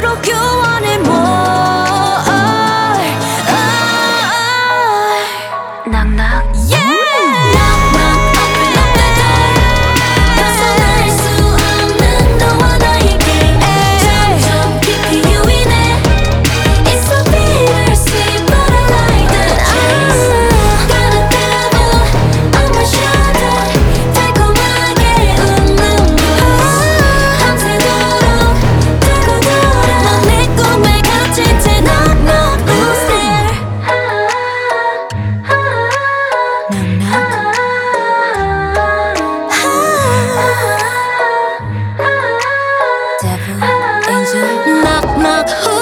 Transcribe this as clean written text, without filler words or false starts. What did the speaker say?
you wanted more. Knock knock, yeah. Knock knock, open up the door. 벗어날 수 없는 너와 나의 게임. 점점 깊이 유인해. It's so bittersweet, but I like the chase. Got a devil on my shoulder. 달콤하게 웃는 너. 밤새도록 들고 돌아. 넌 내 꿈에 갇힌 채 knock knock, who's there? Knock knock. Devil, angel, knock knock, who